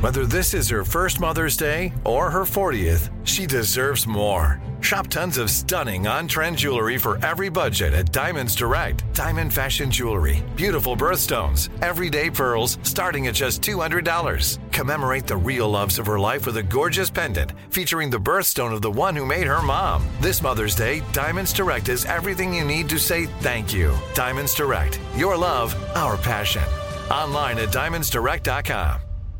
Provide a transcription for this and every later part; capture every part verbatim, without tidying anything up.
Whether this is her first Mother's Day or her fortieth, she deserves more. Shop tons of stunning on-trend jewelry for every budget at Diamonds Direct. Diamond fashion jewelry, beautiful birthstones, everyday pearls starting at just two hundred dollars. Commemorate the real loves of her life with a gorgeous pendant featuring the birthstone of the one who made her mom. This Mother's Day, Diamonds Direct is everything you need to say thank you. Diamonds Direct, your love, our passion. Online at diamonds direct dot com.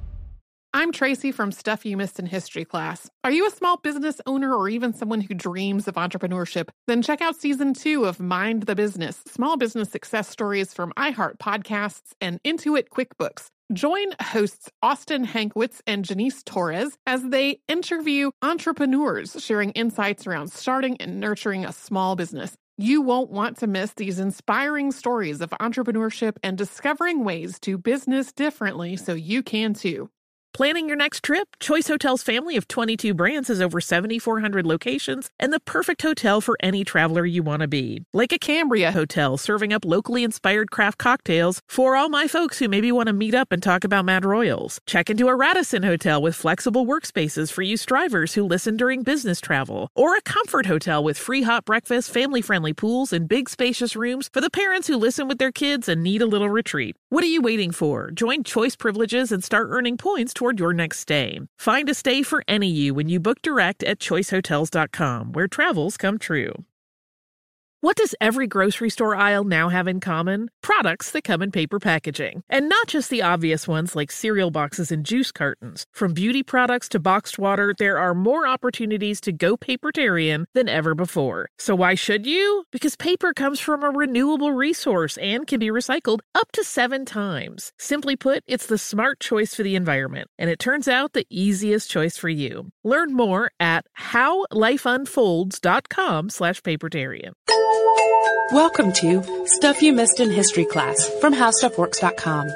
I'm Tracy from Stuff You Missed in History Class. Are you a small business owner or even someone who dreams of entrepreneurship? Then check out Season two of Mind the Business, Small Business Success Stories from iHeart Podcasts and Intuit QuickBooks. Join hosts Austin Hankwitz and Janice Torres as they interview entrepreneurs sharing insights around starting and nurturing a small business. You won't want to miss these inspiring stories of entrepreneurship and discovering ways to business differently so you can too. Planning your next trip? Choice Hotels' family of twenty-two brands has over seven thousand four hundred locations and the perfect hotel for any traveler you want to be. Like a Cambria Hotel, serving up locally inspired craft cocktails for all my folks who maybe want to meet up and talk about Mad Royals. Check into a Radisson Hotel with flexible workspaces for you strivers who listen during business travel. Or a Comfort Hotel with free hot breakfast, family-friendly pools, and big spacious rooms for the parents who listen with their kids and need a little retreat. What are you waiting for? Join Choice Privileges and start earning points toward your next stay. Find a stay for any you when you book direct at choice hotels dot com, where travels come true. What does every grocery store aisle now have in common? Products that come in paper packaging. And not just the obvious ones like cereal boxes and juice cartons. From beauty products to boxed water, there are more opportunities to go papertarian than ever before. So why should you? Because paper comes from a renewable resource and can be recycled up to seven times. Simply put, it's the smart choice for the environment. And it turns out the easiest choice for you. Learn more at how life unfolds dot com slash papertarian. Welcome to Stuff You Missed in History Class from how stuff works dot com.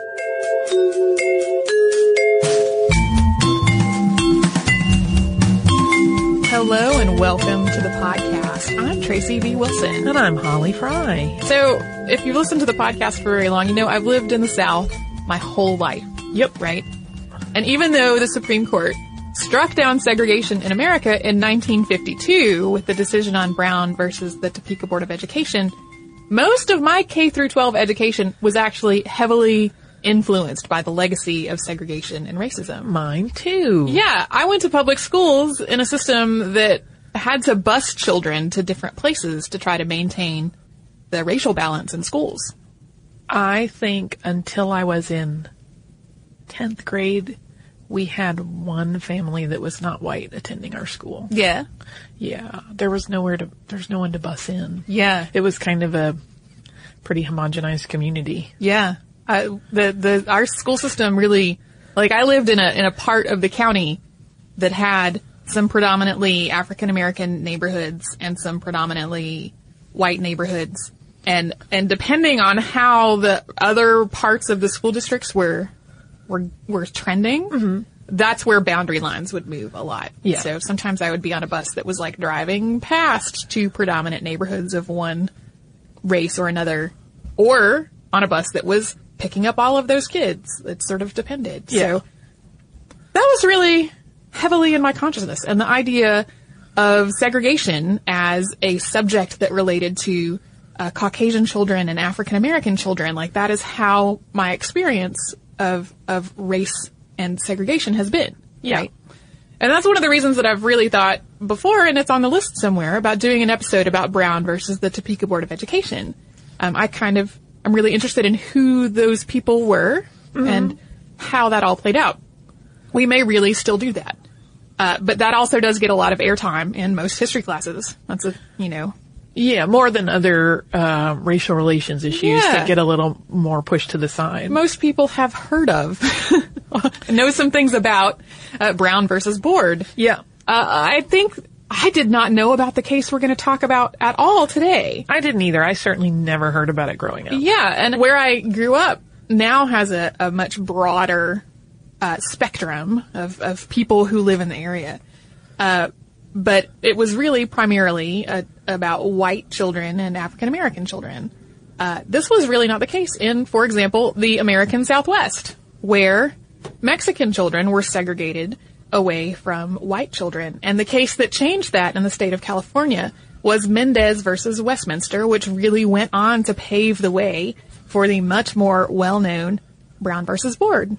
Hello and welcome to the podcast. I'm Tracy V. Wilson. And I'm Holly Fry. So, if you've listened to the podcast for very long, you know I've lived in the South my whole life. Yep. Right? And even though the Supreme Court struck down segregation in America in nineteen fifty-two with the decision on Brown versus the Topeka Board of Education, most of my K through twelve education was actually heavily influenced by the legacy of segregation and racism. Mine too. Yeah, I went to public schools in a system that had to bus children to different places to try to maintain the racial balance in schools. I think until I was in tenth grade, we had one family that was not white attending our school. Yeah. Yeah. There was nowhere to, there's no one to bus in. Yeah. It was kind of a pretty homogenized community. Yeah. Uh, the, the, our school system really, like I lived in a, in a part of the county that had some predominantly African American neighborhoods and some predominantly white neighborhoods. And, and depending on how the other parts of the school districts were, were, were trending, mm-hmm. that's where boundary lines would move a lot. Yeah. So sometimes I would be on a bus that was like driving past two predominant neighborhoods of one race or another, or on a bus that was picking up all of those kids. It sort of depended. Yeah. So that was really heavily in my consciousness. And the idea of segregation as a subject that related to uh, Caucasian children and African American children, like that is how my experience of of race and segregation has been. Yeah. Right? And that's one of the reasons that I've really thought before, and it's on the list somewhere, about doing an episode about Brown versus the Topeka Board of Education. Um, I kind of, I'm really interested in who those people were mm-hmm. and how that all played out. We may really still do that. Uh, but that also does get a lot of airtime in most history classes. That's a, you know. Yeah, more than other uh, racial relations issues yeah. that get a little more pushed to the side. Most people have heard of, know some things about uh, Brown versus Board. Yeah. Uh, I think I did not know about the case we're going to talk about at all today. I didn't either. I certainly never heard about it growing up. Yeah, and where I grew up now has a, a much broader uh, spectrum of, of people who live in the area. Uh, but it was really primarily uh, about white children and African American children. Uh, this was really not the case in, for example, the American Southwest, where Mexican children were segregated away from white children. And the case that changed that in the state of California was Mendez versus Westminster, which really went on to pave the way for the much more well-known Brown versus Board.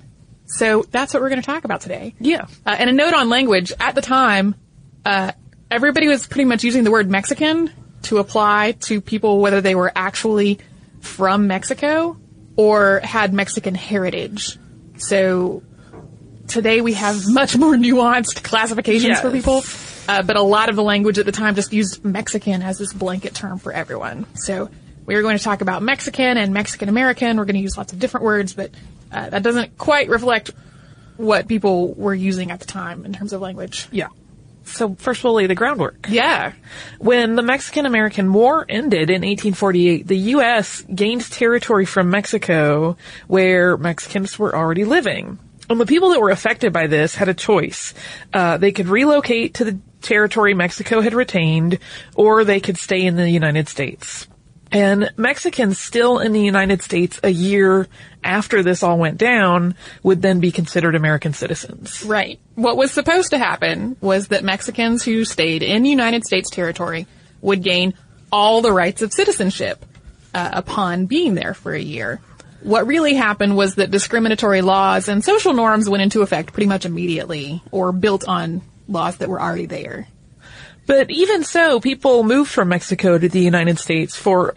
So that's what we're going to talk about today. Yeah. Uh, and a note on language. At the time, uh, everybody was pretty much using the word Mexican to apply to people whether they were actually from Mexico or had Mexican heritage. So today we have much more nuanced classifications yes. for people. Uh, but a lot of the language at the time just used Mexican as this blanket term for everyone. So we are going to talk about Mexican and Mexican American. We're going to use lots of different words, but uh, that doesn't quite reflect what people were using at the time in terms of language. Yeah. So first we'll lay the groundwork. Yeah. When the Mexican-American War ended in eighteen forty-eight, the U S gained territory from Mexico where Mexicans were already living. And the people that were affected by this had a choice. Uh, they could relocate to the territory Mexico had retained, or they could stay in the United States. And Mexicans still in the United States a year after this all went down would then be considered American citizens. Right. What was supposed to happen was that Mexicans who stayed in United States territory would gain all the rights of citizenship uh, upon being there for a year. What really happened was that discriminatory laws and social norms went into effect pretty much immediately, or built on laws that were already there. But even so, people moved from Mexico to the United States for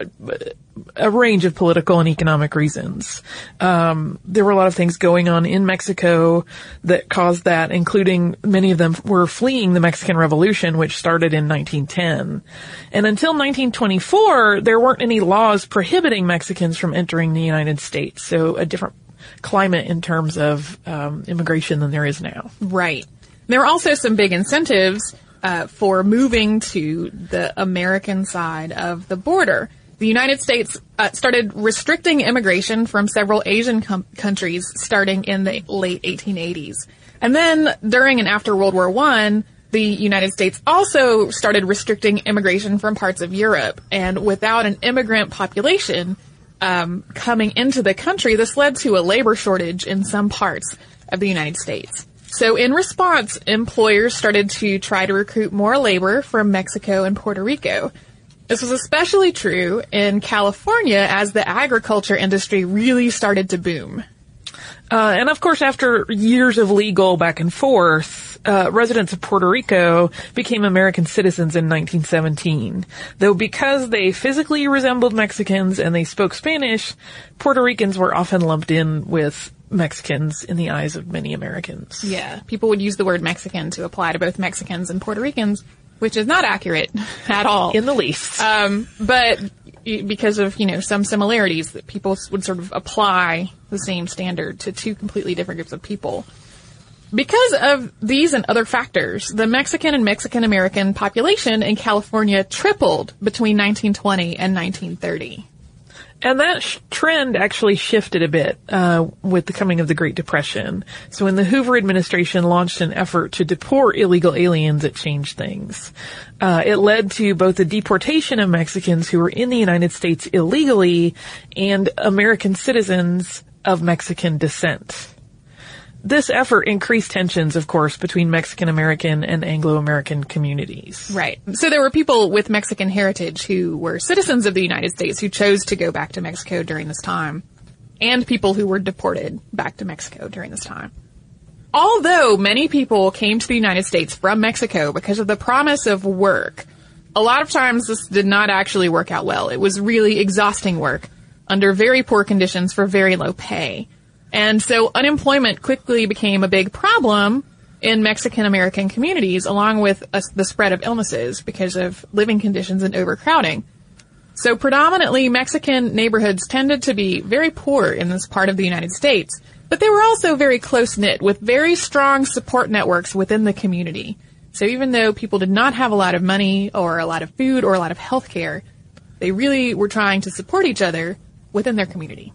a range of political and economic reasons. Um, there were a lot of things going on in Mexico that caused that, including many of them were fleeing the Mexican Revolution, which started in nineteen ten. And until nineteen twenty-four, there weren't any laws prohibiting Mexicans from entering the United States. So a different climate in terms of um, immigration than there is now. Right. There were also some big incentives uh, for moving to the American side of the border. The United States uh, started restricting immigration from several Asian com- countries starting in the late eighteen eighties. And then during and after World War One, the United States also started restricting immigration from parts of Europe. And without an immigrant population um, coming into the country, this led to a labor shortage in some parts of the United States. So in response, employers started to try to recruit more labor from Mexico and Puerto Rico. This was especially true in California as the agriculture industry really started to boom. Uh, and of course, after years of legal back and forth, uh, residents of Puerto Rico became American citizens in nineteen seventeen. Though because they physically resembled Mexicans and they spoke Spanish, Puerto Ricans were often lumped in with Mexicans in the eyes of many Americans. Yeah, people would use the word Mexican to apply to both Mexicans and Puerto Ricans, which is not accurate at all. In the least. Um, but because of, you know, some similarities that people would sort of apply the same standard to two completely different groups of people. Because of these and other factors, the Mexican and Mexican-American population in California tripled between nineteen twenty and nineteen thirty. And that sh- trend actually shifted a bit uh with the coming of the Great Depression. So when the Hoover administration launched an effort to deport illegal aliens, it changed things. Uh it led to both the deportation of Mexicans who were in the United States illegally and American citizens of Mexican descent. This effort increased tensions, of course, between Mexican-American and Anglo-American communities. Right. So there were people with Mexican heritage who were citizens of the United States who chose to go back to Mexico during this time, and people who were deported back to Mexico during this time. Although many people came to the United States from Mexico because of the promise of work, a lot of times this did not actually work out well. It was really exhausting work under very poor conditions for very low pay. And so unemployment quickly became a big problem in Mexican-American communities, along with uh, the spread of illnesses because of living conditions and overcrowding. So predominantly Mexican neighborhoods tended to be very poor in this part of the United States, but they were also very close-knit with very strong support networks within the community. So even though people did not have a lot of money or a lot of food or a lot of health care, they really were trying to support each other within their community.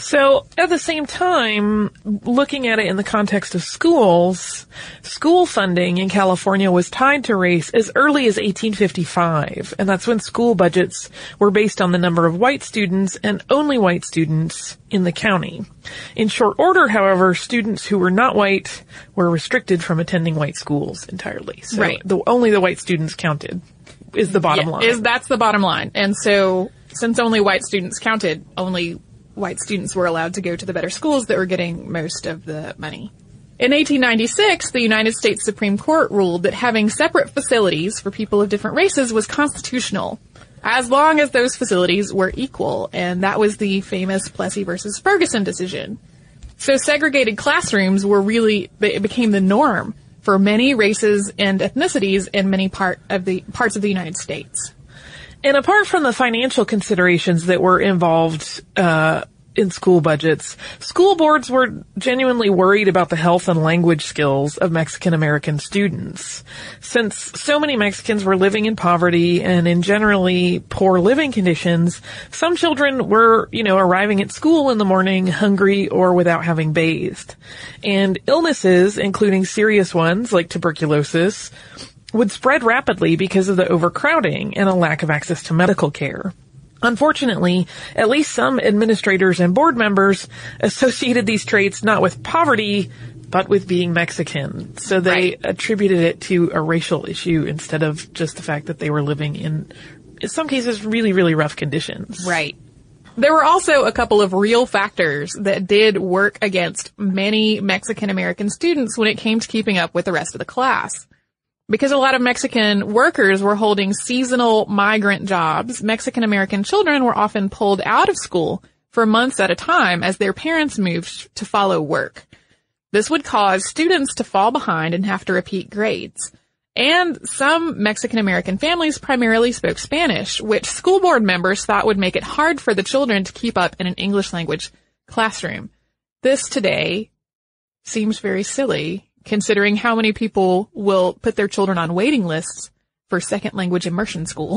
So at the same time, looking at it in the context of schools, school funding in California was tied to race as early as eighteen fifty-five. And that's when school budgets were based on the number of white students and only white students in the county. In short order, however, students who were not white were restricted from attending white schools entirely. So right. the, only the white students counted is the bottom yeah, line. Is that's the bottom line. And so since only white students counted, only white students were allowed to go to the better schools that were getting most of the money. In eighteen ninety-six, the United States Supreme Court ruled that having separate facilities for people of different races was constitutional, as long as those facilities were equal, and that was the famous Plessy versus Ferguson decision. So segregated classrooms were really, it became the norm for many races and ethnicities in many part of the parts of the United States. And apart from the financial considerations that were involved uh in school budgets, school boards were genuinely worried about the health and language skills of Mexican American students. Since so many Mexicans were living in poverty and in generally poor living conditions, some children were, you know, arriving at school in the morning hungry or without having bathed. And illnesses, including serious ones like tuberculosis, would spread rapidly because of the overcrowding and a lack of access to medical care. Unfortunately, at least some administrators and board members associated these traits not with poverty, but with being Mexican. So they right. attributed it to a racial issue instead of just the fact that they were living in, in some cases, really, really rough conditions. Right. There were also a couple of real factors that did work against many Mexican American students when it came to keeping up with the rest of the class. Because a lot of Mexican workers were holding seasonal migrant jobs, Mexican American children were often pulled out of school for months at a time as their parents moved to follow work. This would cause students to fall behind and have to repeat grades. And some Mexican American families primarily spoke Spanish, which school board members thought would make it hard for the children to keep up in an English language classroom. This today seems very silly, considering how many people will put their children on waiting lists for second language immersion school.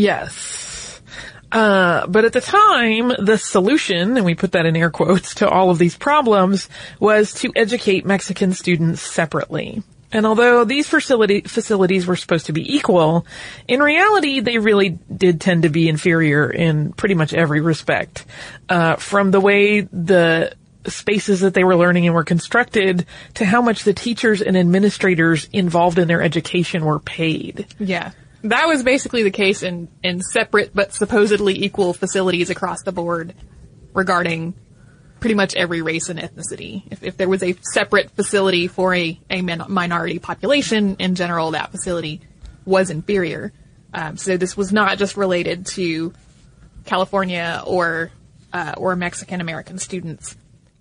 Yes. Uh, but at the time, the solution, and we put that in air quotes, to all of these problems was to educate Mexican students separately. And although these facility, facilities were supposed to be equal, in reality, they really did tend to be inferior in pretty much every respect. Uh, from the way the spaces that they were learning in were constructed to how much the teachers and administrators involved in their education were paid. Yeah. That was basically the case in, in separate but supposedly equal facilities across the board regarding pretty much every race and ethnicity. If, if there was a separate facility for a, a min- minority population, in general, that facility was inferior. Um, so this was not just related to California or, uh, or Mexican American students.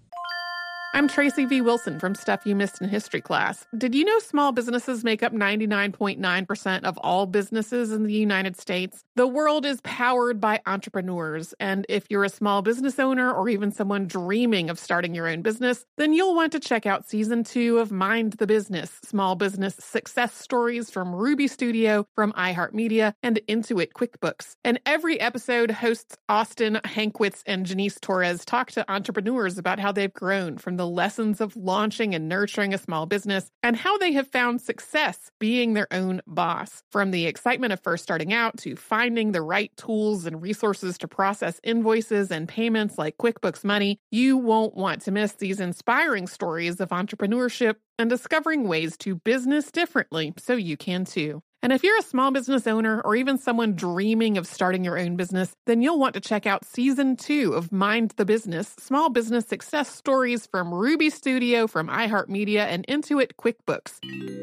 I'm Tracy V. Wilson from Stuff You Missed in History Class. Did you know small businesses make up ninety-nine point nine percent of all businesses in the United States? The world is powered by entrepreneurs, and if you're a small business owner or even someone dreaming of starting your own business, then you'll want to check out Season two of Mind the Business, Small Business Success Stories from Ruby Studio, from iHeartMedia, and Intuit QuickBooks. And every episode, hosts Austin Hankwitz and Janice Torres talk to entrepreneurs about how they've grown from the lessons of launching and nurturing a small business and how they have found success being their own boss. From the excitement of first starting out to finding the right tools and resources to process invoices and payments like QuickBooks Money, you won't want to miss these inspiring stories of entrepreneurship and discovering ways to business differently so you can too. And if you're a small business owner or even someone dreaming of starting your own business, then you'll want to check out Season two of Mind the Business, Small Business Success Stories from Ruby Studio, from iHeartMedia, and Intuit QuickBooks.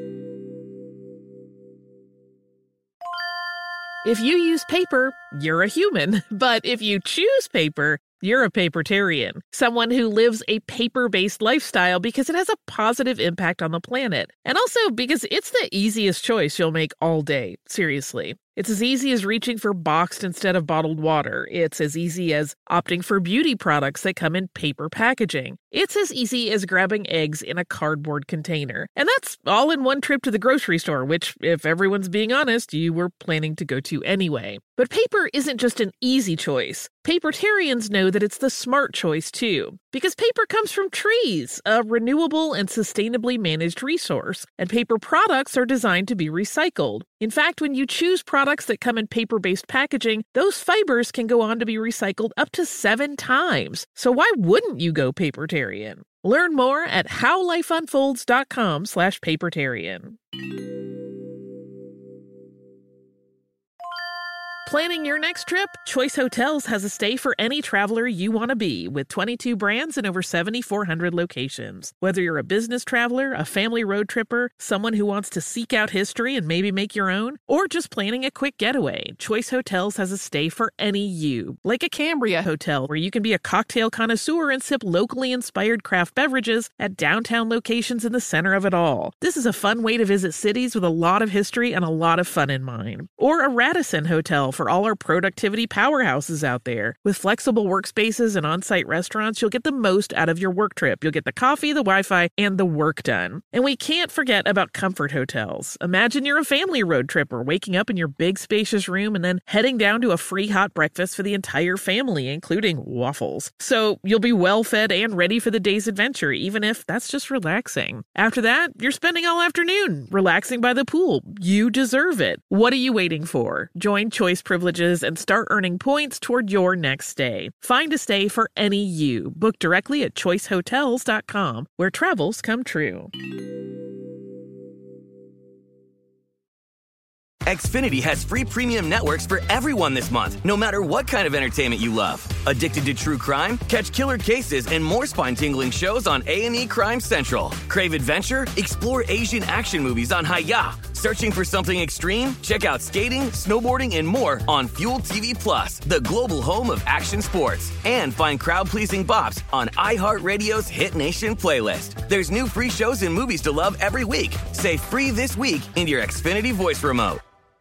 If you use paper, you're a human. But if you choose paper, you're a papertarian, someone who lives a paper-based lifestyle because it has a positive impact on the planet. And also because it's the easiest choice you'll make all day. Seriously. It's as easy as reaching for boxed instead of bottled water. It's as easy as opting for beauty products that come in paper packaging. It's as easy as grabbing eggs in a cardboard container. And that's all in one trip to the grocery store, which, if everyone's being honest, you were planning to go to anyway. But paper isn't just an easy choice. Papertarians know that it's the smart choice, too. Because paper comes from trees, a renewable and sustainably managed resource. And paper products are designed to be recycled. In fact, when you choose products that come in paper-based packaging, those fibers can go on to be recycled up to seven times. So why wouldn't you go papertarian? Learn more at howlifeunfolds.com slash papertarian. Planning your next trip? Choice Hotels has a stay for any traveler you want to be, with twenty-two brands and over seven thousand four hundred locations. Whether you're a business traveler, a family road tripper, someone who wants to seek out history and maybe make your own, or just planning a quick getaway, Choice Hotels has a stay for any you. Like a Cambria Hotel, where you can be a cocktail connoisseur and sip locally inspired craft beverages at downtown locations in the center of it all. This is a fun way to visit cities with a lot of history and a lot of fun in mind. Or a Radisson Hotel for all our productivity powerhouses out there. With flexible workspaces and on-site restaurants, you'll get the most out of your work trip. You'll get the coffee, the Wi-Fi, and the work done. And we can't forget about Comfort Hotels. Imagine you're a family road tripper, waking up in your big spacious room and then heading down to a free hot breakfast for the entire family, including waffles. So you'll be well fed and ready for the day's adventure, even if that's just relaxing. After that, you're spending all afternoon relaxing by the pool. You deserve it. What are you waiting for? Join Choice Privileges and start earning points toward your next stay. Find a stay for any you. Book directly at choice hotels dot com, where travels come true. Xfinity has free premium networks for everyone this month, no matter what kind of entertainment you love. Addicted to true crime? Catch killer cases and more spine-tingling shows on A and E Crime Central. Crave adventure? Explore Asian action movies on Hi-Ya. Searching for something extreme? Check out skating, snowboarding, and more on Fuel T V Plus, the global home of action sports. And find crowd-pleasing bops on iHeartRadio's Hit Nation playlist. There's new free shows and movies to love every week. Say free this week in your Xfinity voice remote.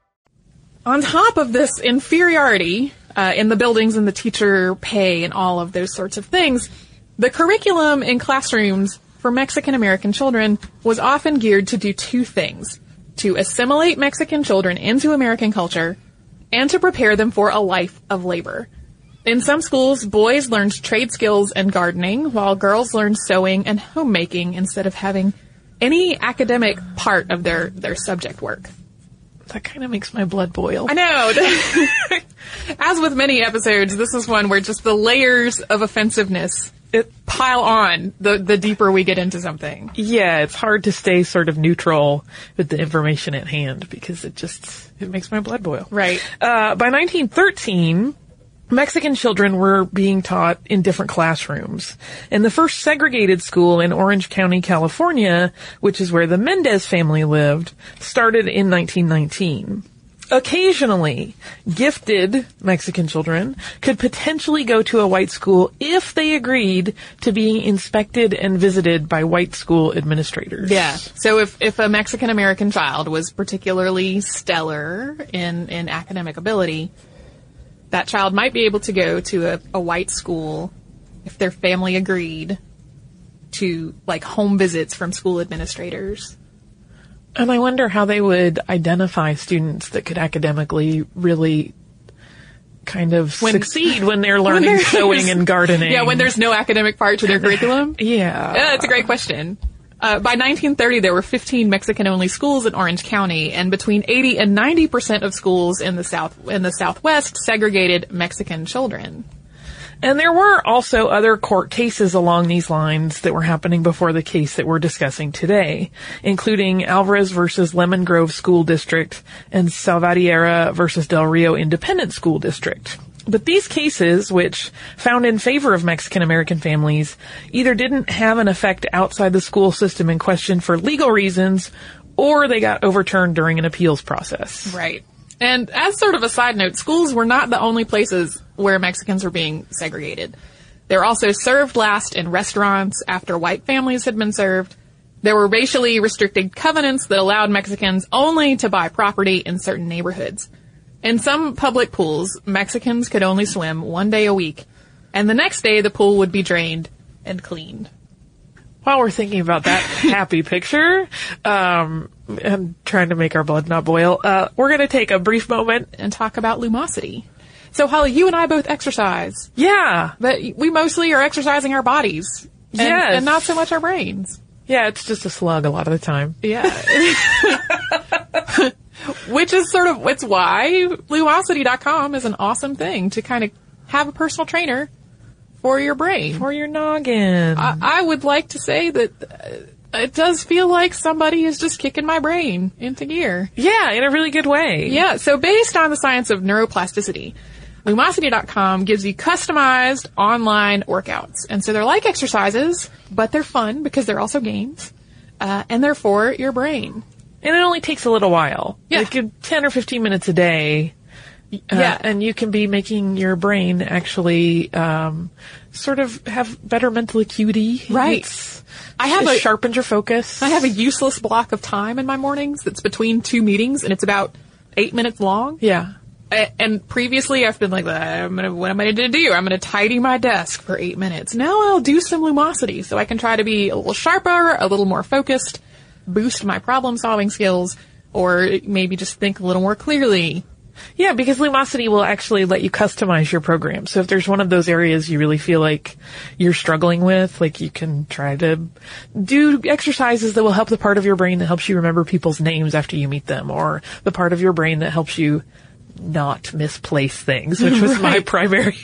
On top of this inferiority uh, in the buildings and the teacher pay and all of those sorts of things, the curriculum in classrooms for Mexican-American children was often geared to do two things: to assimilate Mexican children into American culture and to prepare them for a life of labor. In some schools, boys learned trade skills and gardening, while girls learned sewing and homemaking instead of having any academic part of their, their subject work. That kind of makes my blood boil. I know. As with many episodes, this is one where just the layers of offensiveness it pile on the, the deeper we get into something. Yeah, it's hard to stay sort of neutral with the information at hand because it just, it makes my blood boil. Right. Uh, by nineteen thirteen, Mexican children were being taught in different classrooms. And the first segregated school in Orange County, California, which is where the Mendez family lived, started in nineteen nineteen. Occasionally, gifted Mexican children could potentially go to a white school if they agreed to being inspected and visited by white school administrators. Yeah. So if, if a Mexican-American child was particularly stellar in, in academic ability, that child might be able to go to a, a white school if their family agreed to, like, home visits from school administrators. And I wonder how they would identify students that could academically really kind of when, succeed when they're learning when sewing and gardening. Yeah, when there's no academic part to their curriculum. Yeah. Yeah, that's a great question. Uh, by nineteen thirty, there were fifteen Mexican-only schools in Orange County, and between eighty and ninety percent of schools in the south in the Southwest segregated Mexican children. And there were also other court cases along these lines that were happening before the case that we're discussing today, including Alvarez versus Lemon Grove School District and Salvatierra versus Del Rio Independent School District. But these cases, which found in favor of Mexican-American families, either didn't have an effect outside the school system in question for legal reasons, or they got overturned during an appeals process. Right. And as sort of a side note, schools were not the only places where Mexicans were being segregated. They were also served last in restaurants after white families had been served. There were racially restricted covenants that allowed Mexicans only to buy property in certain neighborhoods. In some public pools, Mexicans could only swim one day a week, and the next day the pool would be drained and cleaned. While we're thinking about that happy picture, um, and trying to make our blood not boil, uh, we're going to take a brief moment and talk about Lumosity. So, Holly, you and I both exercise. Yeah. But we mostly are exercising our bodies. And, yes. and not so much our brains. Yeah, it's just a slug a lot of the time. Yeah. Which is sort of, it's why Lumosity dot com is an awesome thing to kind of have a personal trainer for your brain. For your noggin. I, I would like to say that uh, it does feel like somebody is just kicking my brain into gear. Yeah, in a really good way. Yeah, so based on the science of neuroplasticity, Lumosity dot com gives you customized online workouts. And so they're like exercises, but they're fun because they're also games. Uh, and they're for your brain. And it only takes a little while. Yeah. Like ten or fifteen minutes a day. Uh, yeah. And you can be making your brain actually, um, sort of have better mental acuity. Right. It's, I have it a, sharpens your focus. I have a useless block of time in my mornings that's between two meetings and it's about eight minutes long. Yeah. And previously I've been like, I'm gonna, what am I going to do? I'm going to tidy my desk for eight minutes. Now I'll do some Lumosity so I can try to be a little sharper, a little more focused, boost my problem solving skills, or maybe just think a little more clearly. Yeah, because Lumosity will actually let you customize your program. So if there's one of those areas you really feel like you're struggling with, like you can try to do exercises that will help the part of your brain that helps you remember people's names after you meet them, or the part of your brain that helps you not misplace things, which was right. my primary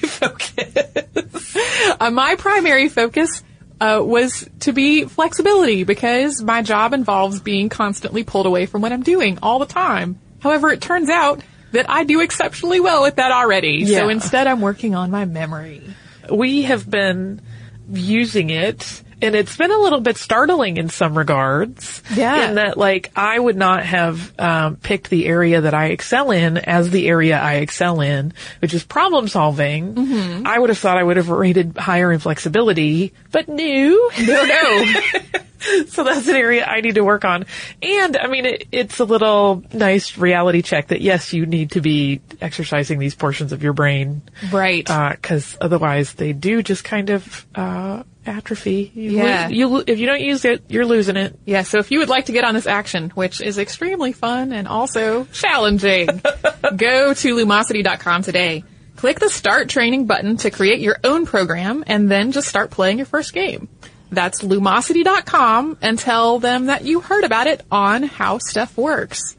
focus. uh, my primary focus uh, was to be flexibility because my job involves being constantly pulled away from what I'm doing all the time. However, it turns out that I do exceptionally well with that already. Yeah. So instead, I'm working on my memory. We have been using it, and it's been a little bit startling in some regards. Yeah. In that, like, I would not have um, picked the area that I excel in as the area I excel in, which is problem solving. Mm-hmm. I would have thought I would have rated higher in flexibility, but no. No, no. So that's an area I need to work on. And, I mean, it, it's a little nice reality check that, yes, you need to be exercising these portions of your brain. Right. Uh, 'cause otherwise they do just kind of, uh, atrophy. You Yeah. Lose, you, if you don't use it, you're losing it. Yeah, so if you would like to get on this action, which is extremely fun and also challenging, go to Lumosity dot com today. Click the Start Training button to create your own program, and then just start playing your first game. That's Lumosity dot com, and tell them that you heard about it on How Stuff Works.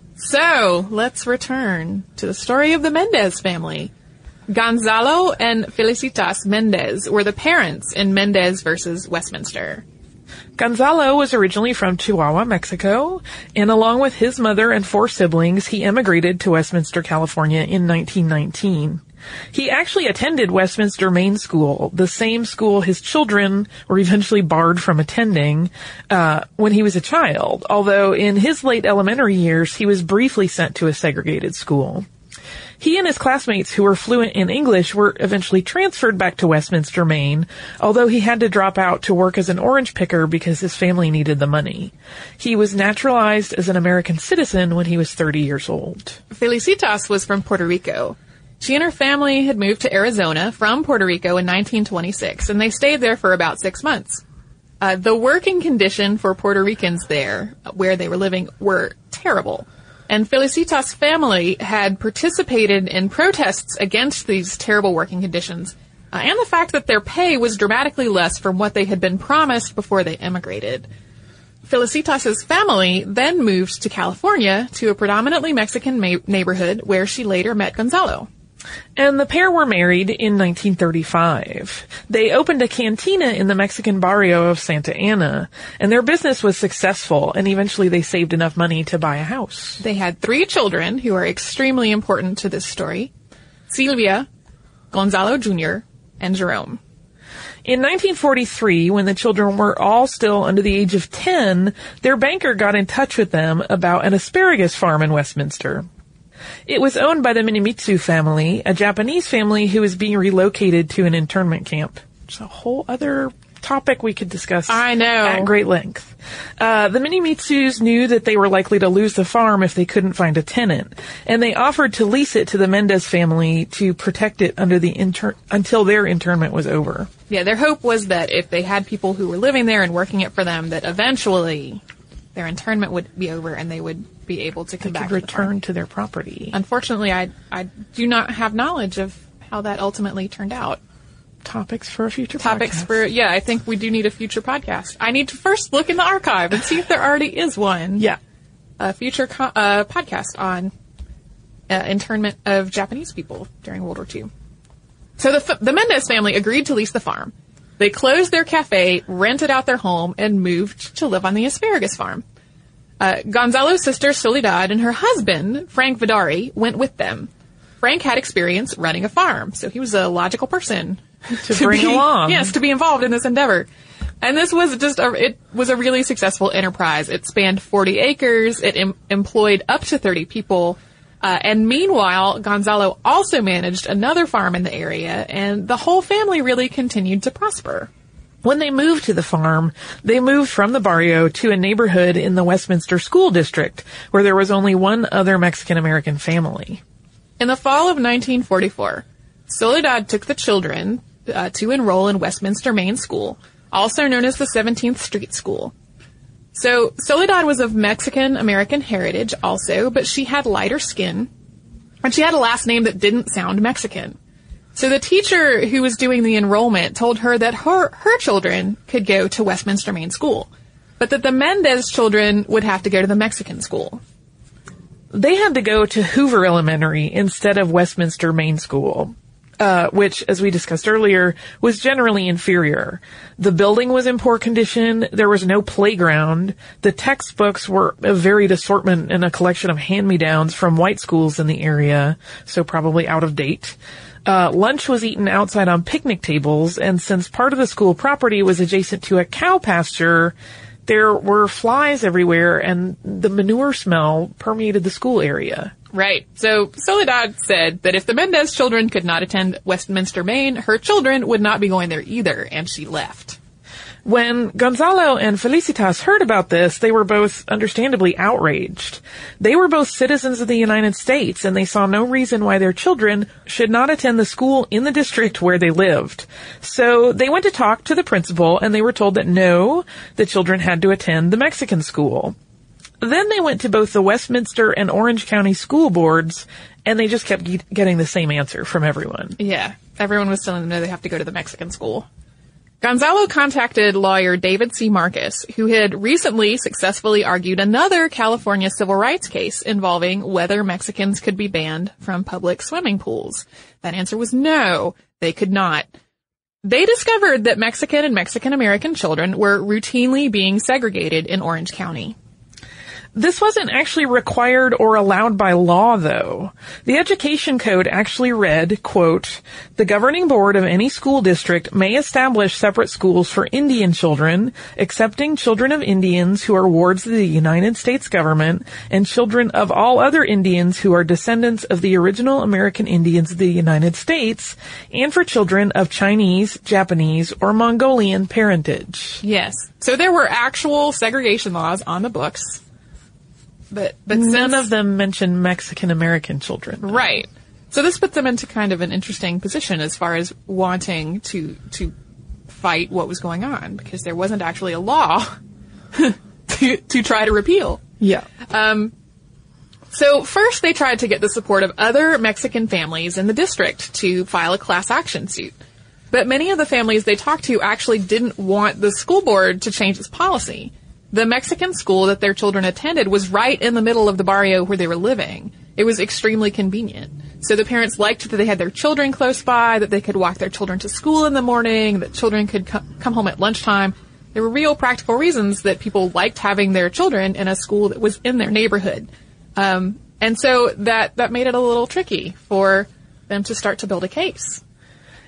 So, let's return to the story of the Mendez family. Gonzalo and Felicitas Mendez were the parents in Mendez versus Westminster. Gonzalo was originally from Chihuahua, Mexico, and along with his mother and four siblings, he emigrated to Westminster, California in nineteen nineteen. He actually attended Westminster Main School, the same school his children were eventually barred from attending uh, when he was a child, although in his late elementary years, he was briefly sent to a segregated school. He and his classmates who were fluent in English were eventually transferred back to Westminster, Maine, although he had to drop out to work as an orange picker because his family needed the money. He was naturalized as an American citizen when he was thirty years old. Felicitas was from Puerto Rico. She and her family had moved to Arizona from Puerto Rico in nineteen twenty-six, and they stayed there for about six months. Uh, the working condition for Puerto Ricans there, where they were living, were terrible. And Felicitas' family had participated in protests against these terrible working conditions, uh, and the fact that their pay was dramatically less from what they had been promised before they immigrated. Felicitas' family then moved to California to a predominantly Mexican ma- neighborhood where she later met Gonzalo. And the pair were married in nineteen thirty-five. They opened a cantina in the Mexican barrio of Santa Ana, and their business was successful, and eventually they saved enough money to buy a house. They had three children who are extremely important to this story: Silvia, Gonzalo Junior, and Jerome. In nineteen forty-three, when the children were all still under the age of ten, their banker got in touch with them about an asparagus farm in Westminster. It was owned by the Minimitsu family, a Japanese family who was being relocated to an internment camp. It's a whole other topic we could discuss I know. at great length. Uh, the Minimitsus knew that they were likely to lose the farm if they couldn't find a tenant, and they offered to lease it to the Mendez family to protect it under the inter- until their internment was over. Yeah, their hope was that if they had people who were living there and working it for them, that eventually their internment would be over and they would be able to come They back could to the farm. return to their property. Unfortunately, I I do not have knowledge of how that ultimately turned out. Topics for a future Topics podcast. for, yeah, I think we do need a future podcast. I need to first look in the archive and see if there already is one. Yeah. A future co- uh, podcast on uh, internment of Japanese people during World War Two. So the, f- the Mendez family agreed to lease the farm. They closed their cafe, rented out their home, and moved to live on the asparagus farm. Uh, Gonzalo's sister Soledad and her husband, Frank Vidari, went with them. Frank had experience running a farm, so he was a logical person To bring be, along. Yes, to be involved in this endeavor. And this was just a, it was a really successful enterprise. It spanned forty acres. It em- employed up to thirty people. Uh, and meanwhile, Gonzalo also managed another farm in the area, and the whole family really continued to prosper. When they moved to the farm, they moved from the barrio to a neighborhood in the Westminster School District, where there was only one other Mexican-American family. In the fall of nineteen forty-four, Soledad took the children uh, to enroll in Westminster Main School, also known as the seventeenth Street School. So Soledad was of Mexican-American heritage also, but she had lighter skin, and she had a last name that didn't sound Mexican. So the teacher who was doing the enrollment told her that her, her children could go to Westminster Main School, but that the Mendez children would have to go to the Mexican school. They had to go to Hoover Elementary instead of Westminster Main School, uh, which, as we discussed earlier, was generally inferior. The building was in poor condition. There was no playground. The textbooks were a varied assortment and a collection of hand-me-downs from white schools in the area, so probably out of date. Uh, lunch was eaten outside on picnic tables, and since part of the school property was adjacent to a cow pasture, there were flies everywhere, and the manure smell permeated the school area. Right. So Soledad said that if the Mendez children could not attend Westminster, Maine, her children would not be going there either, and she left. When Gonzalo and Felicitas heard about this, they were both understandably outraged. They were both citizens of the United States, and they saw no reason why their children should not attend the school in the district where they lived. So they went to talk to the principal, and they were told that no, the children had to attend the Mexican school. Then they went to both the Westminster and Orange County school boards, and they just kept ge- getting the same answer from everyone. Yeah. Everyone was telling them no, they have to go to the Mexican school. Gonzalo contacted lawyer David C. Marcus, who had recently successfully argued another California civil rights case involving whether Mexicans could be banned from public swimming pools. That answer was no, they could not. They discovered that Mexican and Mexican-American children were routinely being segregated in Orange County. This wasn't actually required or allowed by law, though. The Education Code actually read, quote, "The governing board of any school district may establish separate schools for Indian children, excepting children of Indians who are wards of the United States government, and children of all other Indians who are descendants of the original American Indians of the United States, and for children of Chinese, Japanese, or Mongolian parentage." Yes. So there were actual segregation laws on the books. But, but None since, of them mention Mexican-American children. Right. So this put them into kind of an interesting position as far as wanting to to fight what was going on, because there wasn't actually a law to to try to repeal. Yeah. Um, so first they tried to get the support of other Mexican families in the district to file a class action suit. But many of the families they talked to actually didn't want the school board to change its policy. The Mexican school that their children attended was right in the middle of the barrio where they were living. It was extremely convenient. So the parents liked that they had their children close by, that they could walk their children to school in the morning, that children could co- come home at lunchtime. There were real practical reasons that people liked having their children in a school that was in their neighborhood. Um, and so that, that made it a little tricky for them to start to build a case.